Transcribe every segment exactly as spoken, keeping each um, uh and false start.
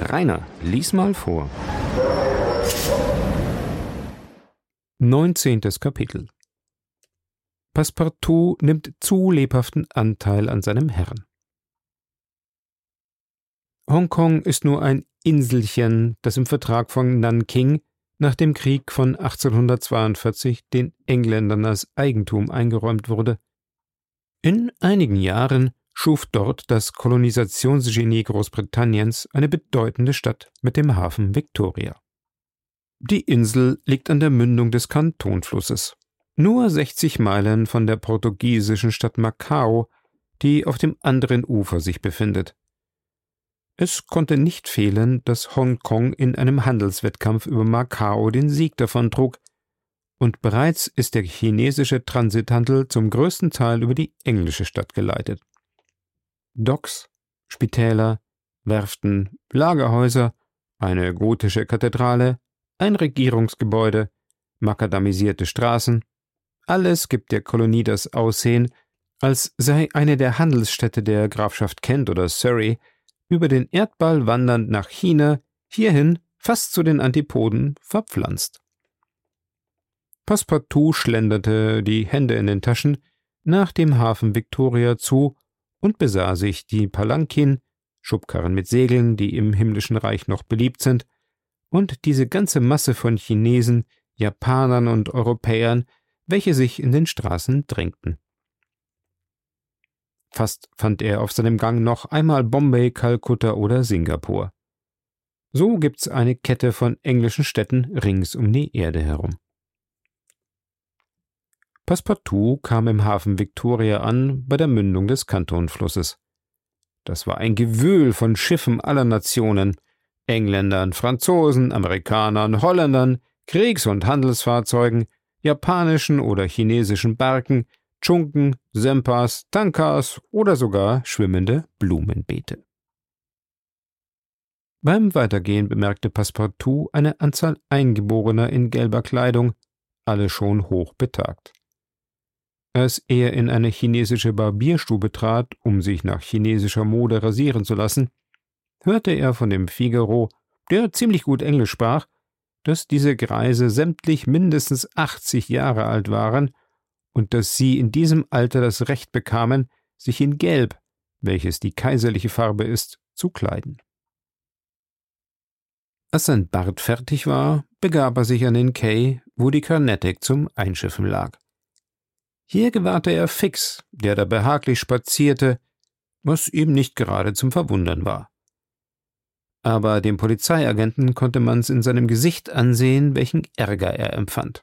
Rainer, lies mal vor. Neunzehntes Kapitel. Passepartout nimmt zu lebhaften Anteil an seinem Herrn. Hongkong ist nur ein Inselchen, das im Vertrag von Nanking nach dem Krieg von achtzehnhundertzweiundvierzig den Engländern als Eigentum eingeräumt wurde. In einigen Jahren schuf dort das Kolonisationsgenie Großbritanniens eine bedeutende Stadt mit dem Hafen Victoria. Die Insel liegt an der Mündung des Kantonflusses, nur sechzig Meilen von der portugiesischen Stadt Macao, die auf dem anderen Ufer sich befindet. Es konnte nicht fehlen, dass Hongkong in einem Handelswettkampf über Macao den Sieg davontrug, und bereits ist der chinesische Transithandel zum größten Teil über die englische Stadt geleitet. Docks, Spitäler, Werften, Lagerhäuser, eine gotische Kathedrale, ein Regierungsgebäude, makadamisierte Straßen, alles gibt der Kolonie das Aussehen, als sei eine der Handelsstädte der Grafschaft Kent oder Surrey über den Erdball wandernd nach China, hierhin, fast zu den Antipoden, verpflanzt. Passepartout schlenderte, die Hände in den Taschen, nach dem Hafen Victoria zu und besah sich die Palankin, Schubkarren mit Segeln, die im himmlischen Reich noch beliebt sind, und diese ganze Masse von Chinesen, Japanern und Europäern, welche sich in den Straßen drängten. Fast fand er auf seinem Gang noch einmal Bombay, Kalkutta oder Singapur. So gibt's eine Kette von englischen Städten rings um die Erde herum. Passepartout kam im Hafen Victoria an, bei der Mündung des Kantonflusses. Das war ein Gewühl von Schiffen aller Nationen, Engländern, Franzosen, Amerikanern, Holländern, Kriegs- und Handelsfahrzeugen, japanischen oder chinesischen Barken, Tschunken, Sempas, Tankers oder sogar schwimmende Blumenbeete. Beim Weitergehen bemerkte Passepartout eine Anzahl Eingeborener in gelber Kleidung, alle schon hoch betagt. Als er in eine chinesische Barbierstube trat, um sich nach chinesischer Mode rasieren zu lassen, hörte er von dem Figaro, der ziemlich gut Englisch sprach, dass diese Greise sämtlich mindestens achtzig Jahre alt waren und dass sie in diesem Alter das Recht bekamen, sich in Gelb, welches die kaiserliche Farbe ist, zu kleiden. Als sein Bart fertig war, begab er sich an den Quai, wo die Carnatic zum Einschiffen lag. Hier gewahrte er Fix, der da behaglich spazierte, was ihm nicht gerade zum Verwundern war. Aber dem Polizeiagenten konnte man's in seinem Gesicht ansehen, welchen Ärger er empfand.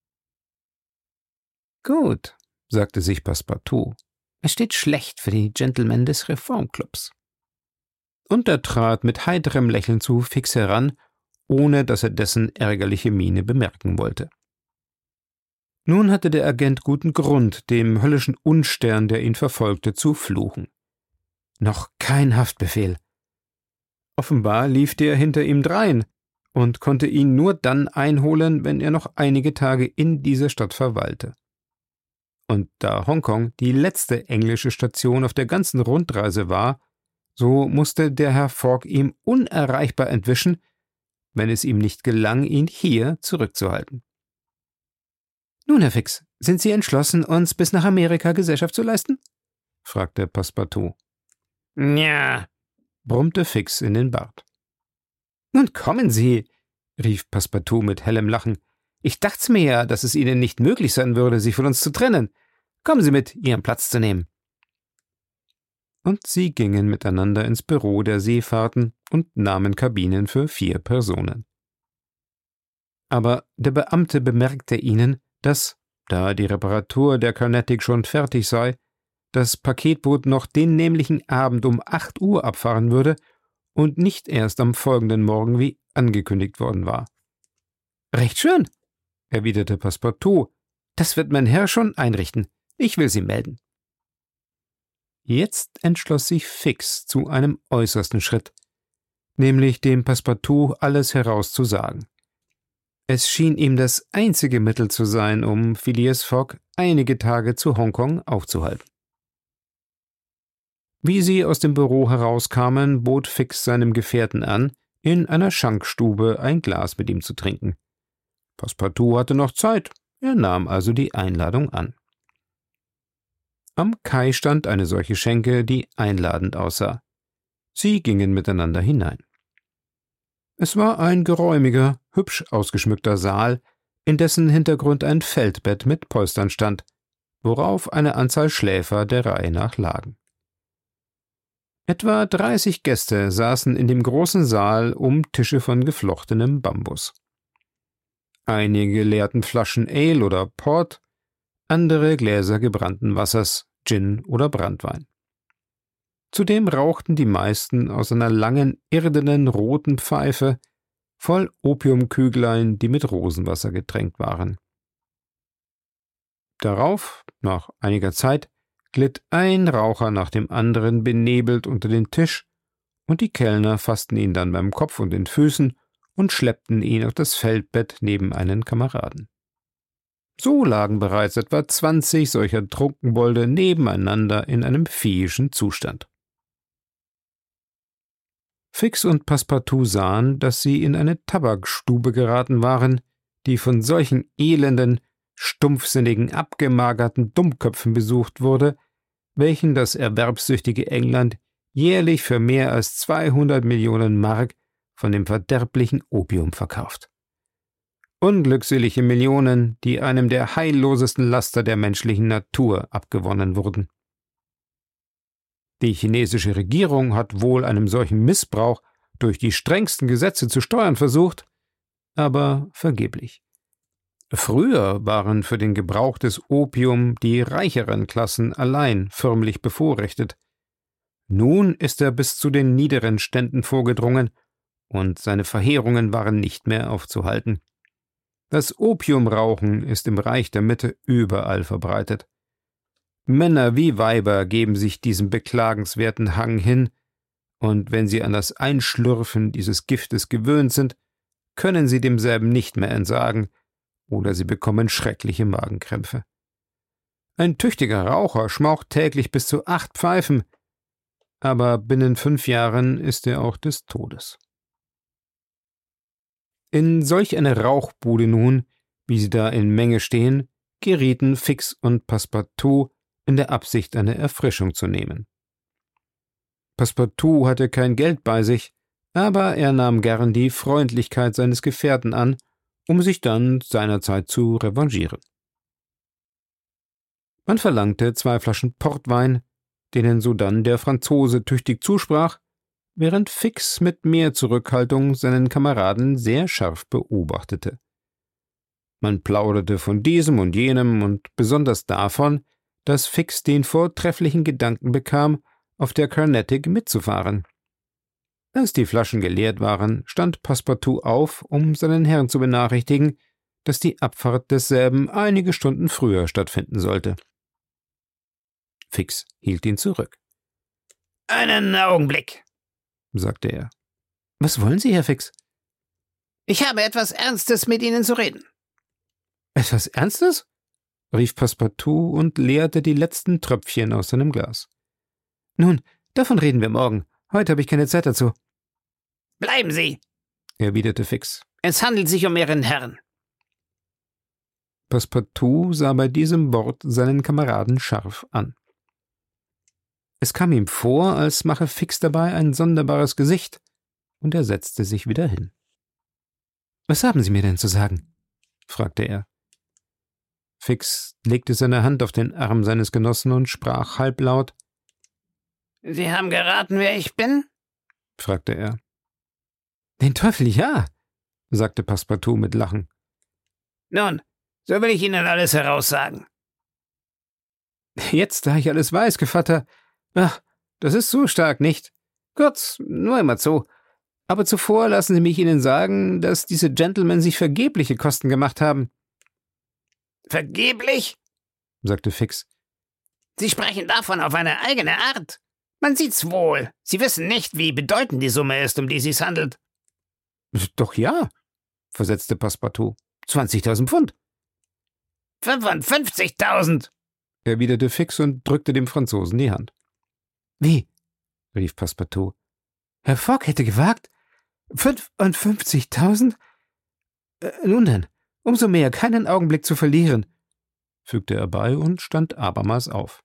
»Gut«, sagte sich Passepartout, »es steht schlecht für die Gentlemen des Reformclubs.« Und er trat mit heiterem Lächeln zu Fix heran, ohne dass er dessen ärgerliche Miene bemerken wollte. Nun hatte der Agent guten Grund, dem höllischen Unstern, der ihn verfolgte, zu fluchen. Noch kein Haftbefehl. Offenbar lief der hinter ihm drein und konnte ihn nur dann einholen, wenn er noch einige Tage in dieser Stadt verweilte. Und da Hongkong die letzte englische Station auf der ganzen Rundreise war, so musste der Herr Fogg ihm unerreichbar entwischen, wenn es ihm nicht gelang, ihn hier zurückzuhalten. »Nun, Herr Fix, sind Sie entschlossen, uns bis nach Amerika Gesellschaft zu leisten?« fragte Passepartout. »Ja«, brummte Fix in den Bart. »Nun kommen Sie«, rief Passepartout mit hellem Lachen. »Ich dachte mir ja, dass es Ihnen nicht möglich sein würde, sich von uns zu trennen. Kommen Sie mit, Ihren Platz zu nehmen.« Und sie gingen miteinander ins Büro der Seefahrten und nahmen Kabinen für vier Personen. Aber der Beamte bemerkte ihnen, dass, da die Reparatur der Carnatic schon fertig sei, das Paketboot noch den nämlichen Abend um acht Uhr abfahren würde und nicht erst am folgenden Morgen wie angekündigt worden war. »Recht schön«, erwiderte Passepartout, »das wird mein Herr schon einrichten. Ich will Sie melden.« Jetzt entschloss sich Fix zu einem äußersten Schritt, nämlich dem Passepartout alles herauszusagen. Es schien ihm das einzige Mittel zu sein, um Phileas Fogg einige Tage zu Hongkong aufzuhalten. Wie sie aus dem Büro herauskamen, bot Fix seinem Gefährten an, in einer Schankstube ein Glas mit ihm zu trinken. Passepartout hatte noch Zeit, er nahm also die Einladung an. Am Kai stand eine solche Schenke, die einladend aussah. Sie gingen miteinander hinein. Es war ein geräumiger, hübsch ausgeschmückter Saal, in dessen Hintergrund ein Feldbett mit Polstern stand, worauf eine Anzahl Schläfer der Reihe nach lagen. Etwa dreißig Gäste saßen in dem großen Saal um Tische von geflochtenem Bambus. Einige leerten Flaschen Ale oder Port, andere Gläser gebrannten Wassers, Gin oder Branntwein. Zudem rauchten die meisten aus einer langen, irdenen, roten Pfeife, voll Opiumküglein, die mit Rosenwasser getränkt waren. Darauf, nach einiger Zeit, glitt ein Raucher nach dem anderen benebelt unter den Tisch, und die Kellner fassten ihn dann beim Kopf und den Füßen und schleppten ihn auf das Feldbett neben einen Kameraden. So lagen bereits etwa zwanzig solcher Trunkenbolde nebeneinander in einem viehischen Zustand. Fix und Passepartout sahen, dass sie in eine Tabakstube geraten waren, die von solchen elenden, stumpfsinnigen, abgemagerten Dummköpfen besucht wurde, welchen das erwerbssüchtige England jährlich für mehr als zweihundert Millionen Mark von dem verderblichen Opium verkauft. Unglückselige Millionen, die einem der heillosesten Laster der menschlichen Natur abgewonnen wurden. Die chinesische Regierung hat wohl einem solchen Missbrauch durch die strengsten Gesetze zu steuern versucht, aber vergeblich. Früher waren für den Gebrauch des Opium die reicheren Klassen allein förmlich bevorrechtet. Nun ist er bis zu den niederen Ständen vorgedrungen, und seine Verheerungen waren nicht mehr aufzuhalten. Das Opiumrauchen ist im Reich der Mitte überall verbreitet. Männer wie Weiber geben sich diesem beklagenswerten Hang hin, und wenn sie an das Einschlürfen dieses Giftes gewöhnt sind, können sie demselben nicht mehr entsagen, oder sie bekommen schreckliche Magenkrämpfe. Ein tüchtiger Raucher schmaucht täglich bis zu acht Pfeifen, aber binnen fünf Jahren ist er auch des Todes. In solch eine Rauchbude nun, wie sie da in Menge stehen, gerieten Fix und Passepartout in der Absicht, eine Erfrischung zu nehmen. Passepartout hatte kein Geld bei sich, aber er nahm gern die Freundlichkeit seines Gefährten an, um sich dann seinerzeit zu revanchieren. Man verlangte zwei Flaschen Portwein, denen sodann der Franzose tüchtig zusprach, während Fix mit mehr Zurückhaltung seinen Kameraden sehr scharf beobachtete. Man plauderte von diesem und jenem und besonders davon, dass Fix den vortrefflichen Gedanken bekam, auf der Carnatic mitzufahren. Als die Flaschen geleert waren, stand Passepartout auf, um seinen Herrn zu benachrichtigen, dass die Abfahrt desselben einige Stunden früher stattfinden sollte. Fix hielt ihn zurück. »Einen Augenblick«, sagte er. »Was wollen Sie, Herr Fix?« »Ich habe etwas Ernstes mit Ihnen zu reden.« »Etwas Ernstes?« rief Passepartout und leerte die letzten Tröpfchen aus seinem Glas. »Nun, davon reden wir morgen. Heute habe ich keine Zeit dazu.« »Bleiben Sie«, erwiderte Fix. »Es handelt sich um Ihren Herrn.« Passepartout sah bei diesem Wort seinen Kameraden scharf an. Es kam ihm vor, als mache Fix dabei ein sonderbares Gesicht, und er setzte sich wieder hin. »Was haben Sie mir denn zu sagen?« fragte er. Fix legte seine Hand auf den Arm seines Genossen und sprach halblaut. »Sie haben geraten, wer ich bin?« fragte er. »Den Teufel, ja«, sagte Passepartout mit Lachen. »Nun, so will ich Ihnen alles heraussagen.« »Jetzt, da ich alles weiß, Gevatter. Ach, das ist so stark, nicht? Kurz, nur immer so. Aber zuvor lassen Sie mich Ihnen sagen, dass diese Gentlemen sich vergebliche Kosten gemacht haben.« »Vergeblich?« sagte Fix. »Sie sprechen davon auf eine eigene Art. Man sieht's wohl. Sie wissen nicht, wie bedeutend die Summe ist, um die sich's handelt.« »Doch ja«, versetzte Passepartout. »zwanzigtausend Pfund.« »fünfundfünfzigtausend«, erwiderte Fix und drückte dem Franzosen die Hand. »Wie?« rief Passepartout. »Herr Fogg hätte gewagt? Fünfundfünfzigtausend? Äh, nun denn, umso mehr, keinen Augenblick zu verlieren, fügte er bei und stand abermals auf.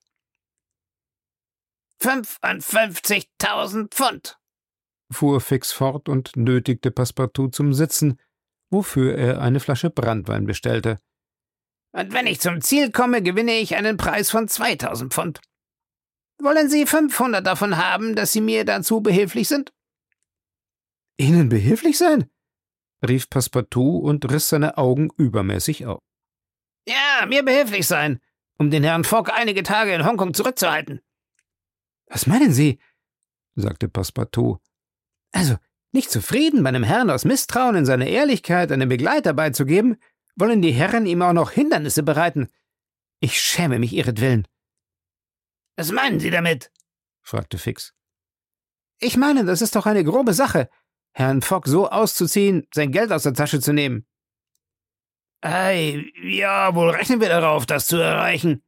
Fünfundfünfzigtausend Pfund, fuhr Fix fort und nötigte Passepartout zum Sitzen, wofür er eine Flasche Branntwein bestellte. Und wenn ich zum Ziel komme, gewinne ich einen Preis von zweitausend Pfund. Wollen Sie fünfhundert davon haben, dass Sie mir dazu behilflich sind? Ihnen behilflich sein? Rief Passepartout und riss seine Augen übermäßig auf. Ja, mir behilflich sein, um den Herrn Fogg einige Tage in Hongkong zurückzuhalten. Was meinen Sie? Sagte Passepartout. Also, nicht zufrieden, meinem Herrn aus Misstrauen in seine Ehrlichkeit einen Begleiter beizugeben, wollen die Herren ihm auch noch Hindernisse bereiten. Ich schäme mich ihretwillen. Was meinen Sie damit? Fragte Fix. Ich meine, das ist doch eine grobe Sache, Herrn Fogg so auszuziehen, sein Geld aus der Tasche zu nehmen. Ei, ja, wohl rechnen wir darauf, das zu erreichen.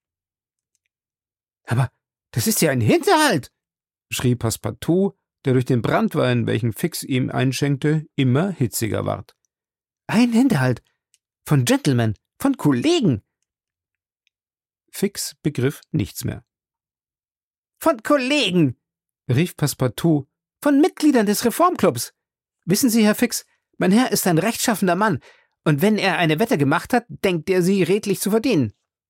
Aber das ist ja ein Hinterhalt, schrie Passepartout, der durch den Branntwein, welchen Fix ihm einschenkte, immer hitziger ward. Ein Hinterhalt. Von Gentlemen, von Kollegen. Fix begriff nichts mehr. Von Kollegen, rief Passepartout, von Mitgliedern des Reformclubs. Wissen Sie, Herr Fix, mein Herr ist ein rechtschaffender Mann, und wenn er eine Wette gemacht hat, denkt er, sie redlich zu verdienen.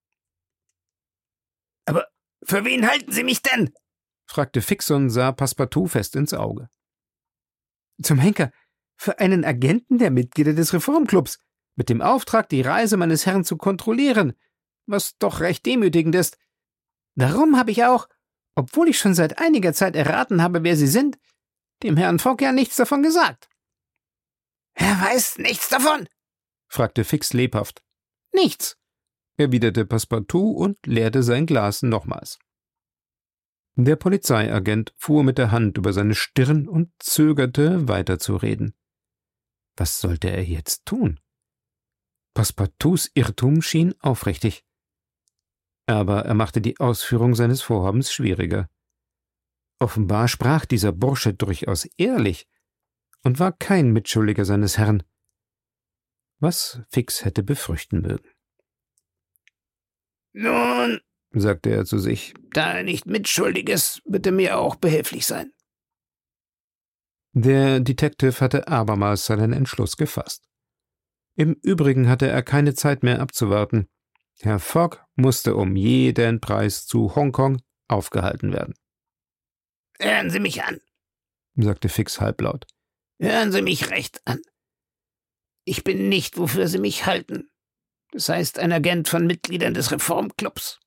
Aber für wen halten Sie mich denn? fragte Fix und sah Passepartout fest ins Auge. Zum Henker, für einen Agenten der Mitglieder des Reformclubs, mit dem Auftrag, die Reise meines Herrn zu kontrollieren, was doch recht demütigend ist. Darum habe ich auch, obwohl ich schon seit einiger Zeit erraten habe, wer Sie sind, dem Herrn Fogg ja nichts davon gesagt. Er weiß nichts davon? fragte Fix lebhaft. Nichts, erwiderte Passepartout und leerte sein Glas nochmals. Der Polizeiagent fuhr mit der Hand über seine Stirn und zögerte, weiterzureden. Was sollte er jetzt tun? Passepartouts Irrtum schien aufrichtig. Aber er machte die Ausführung seines Vorhabens schwieriger. Offenbar sprach dieser Bursche durchaus ehrlich und war kein Mitschuldiger seines Herrn, was Fix hätte befürchten mögen. Nun, sagte er zu sich, da er nicht mitschuldig ist, wird er mir auch behilflich sein. Der Detective hatte abermals seinen Entschluss gefasst. Im Übrigen hatte er keine Zeit mehr abzuwarten. Herr Fogg musste um jeden Preis zu Hongkong aufgehalten werden. Hören Sie mich an, sagte Fix halblaut. Hören Sie mich recht an. Ich bin nicht, wofür Sie mich halten. Das heißt, ein Agent von Mitgliedern des Reformclubs.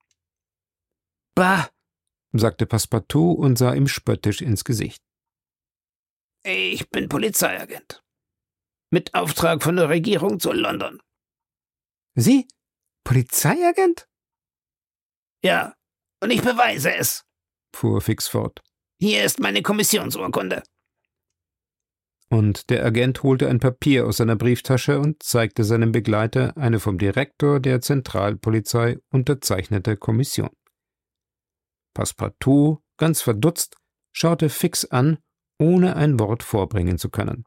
Bah, sagte Passepartout und sah ihm spöttisch ins Gesicht. Ich bin Polizeiagent. Mit Auftrag von der Regierung zu London. Sie? Polizeiagent? Ja, und ich beweise es, fuhr Fix fort. Hier ist meine Kommissionsurkunde. Und der Agent holte ein Papier aus seiner Brieftasche und zeigte seinem Begleiter eine vom Direktor der Zentralpolizei unterzeichnete Kommission. Passepartout, ganz verdutzt, schaute Fix an, ohne ein Wort vorbringen zu können.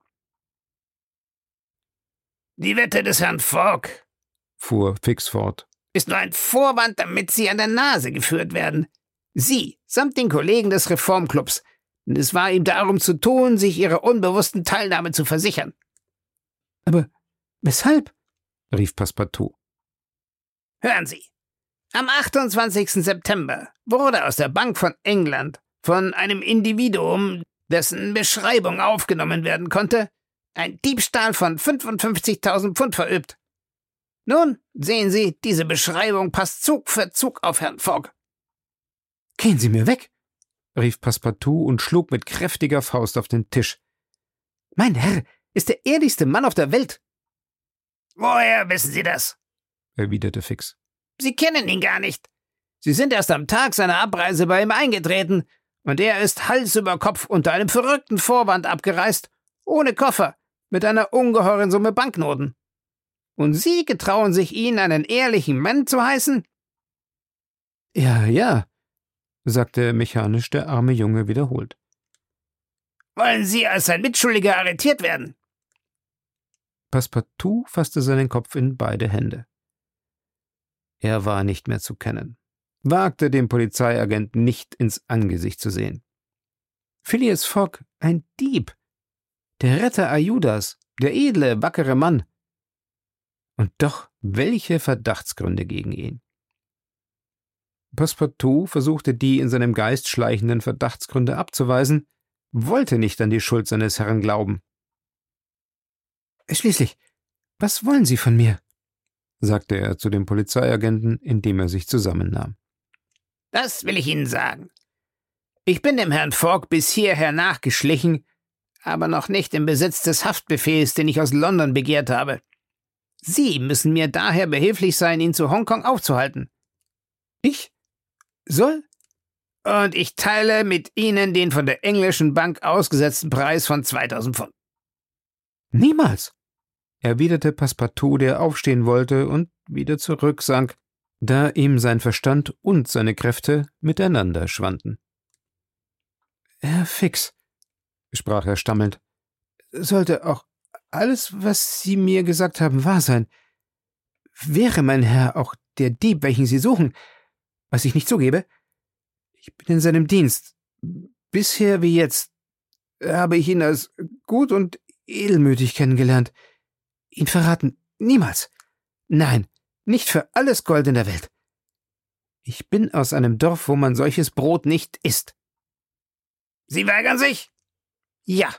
Die Wette des Herrn Fogg, fuhr Fix fort, ist nur ein Vorwand, damit Sie an der Nase geführt werden. Sie, samt den Kollegen des Reformclubs, denn es war ihm darum zu tun, sich Ihrer unbewussten Teilnahme zu versichern. Aber weshalb? rief Passepartout. Hören Sie, am achtundzwanzigsten September wurde aus der Bank von England von einem Individuum, dessen Beschreibung aufgenommen werden konnte, ein Diebstahl von fünfundfünfzigtausend Pfund verübt. Nun, sehen Sie, diese Beschreibung passt Zug für Zug auf Herrn Fogg. »Gehen Sie mir weg«, rief Passepartout und schlug mit kräftiger Faust auf den Tisch. »Mein Herr ist der ehrlichste Mann auf der Welt.« »Woher wissen Sie das?« erwiderte Fix. »Sie kennen ihn gar nicht. Sie sind erst am Tag seiner Abreise bei ihm eingetreten, und er ist Hals über Kopf unter einem verrückten Vorwand abgereist, ohne Koffer, mit einer ungeheuren Summe Banknoten. Und Sie getrauen sich, ihn einen ehrlichen Mann zu heißen?« »Ja, ja«, sagte mechanisch der arme Junge wiederholt. Wollen Sie als sein Mitschuldiger arretiert werden?« Passepartout fasste seinen Kopf in beide Hände. Er war nicht mehr zu kennen, wagte dem Polizeiagenten nicht ins Angesicht zu sehen. Phileas Fogg, ein Dieb, der Retter Ajudas, der edle, wackere Mann. Und doch, welche Verdachtsgründe gegen ihn? Passepartout versuchte die in seinem Geist schleichenden Verdachtsgründe abzuweisen, wollte nicht an die Schuld seines Herrn glauben. »Schließlich, was wollen Sie von mir?« sagte er zu dem Polizeiagenten, indem er sich zusammennahm. »Das will ich Ihnen sagen. Ich bin dem Herrn Fogg bis hierher nachgeschlichen, aber noch nicht im Besitz des Haftbefehls, den ich aus London begehrt habe. Sie müssen mir daher behilflich sein, ihn zu Hongkong aufzuhalten.« »Ich? Soll?« »Und ich teile mit Ihnen den von der englischen Bank ausgesetzten Preis von zweitausend Pfund.« »Niemals«, erwiderte Passepartout, der aufstehen wollte und wieder zurücksank, da ihm sein Verstand und seine Kräfte miteinander schwanden. »Herr Fix«, sprach er stammelnd, »sollte auch alles, was Sie mir gesagt haben, wahr sein. Wäre mein Herr auch der Dieb, welchen Sie suchen, was ich nicht zugebe? Ich bin in seinem Dienst. Bisher wie jetzt habe ich ihn als gut und edelmütig kennengelernt. Ihn verraten niemals. Nein, nicht für alles Gold in der Welt. Ich bin aus einem Dorf, wo man solches Brot nicht isst.« »Sie weigern sich?« »Ja.«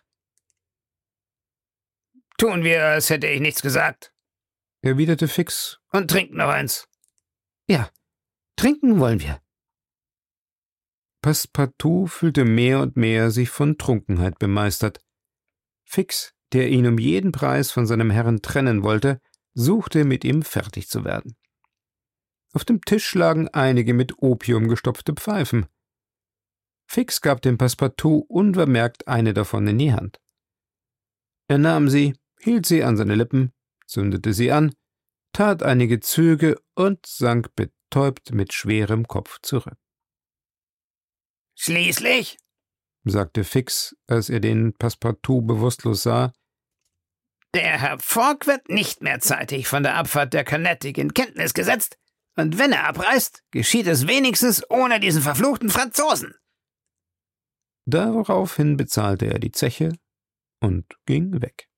»Tun wir, als hätte ich nichts gesagt«, erwiderte Fix. »Und trinken noch eins.« »Ja, trinken wollen wir.« Passepartout fühlte mehr und mehr sich von Trunkenheit bemeistert. Fix, der ihn um jeden Preis von seinem Herrn trennen wollte, suchte, mit ihm fertig zu werden. Auf dem Tisch lagen einige mit Opium gestopfte Pfeifen. Fix gab dem Passepartout unvermerkt eine davon in die Hand. Er nahm sie, hielt sie an seine Lippen, zündete sie an, tat einige Züge und sank betäubt mit schwerem Kopf zurück. »Schließlich«, sagte Fix, als er den Passepartout bewusstlos sah, »der Herr Fogg wird nicht mehr zeitig von der Abfahrt der Carnatic in Kenntnis gesetzt, und wenn er abreist, geschieht es wenigstens ohne diesen verfluchten Franzosen.« Daraufhin bezahlte er die Zeche und ging weg.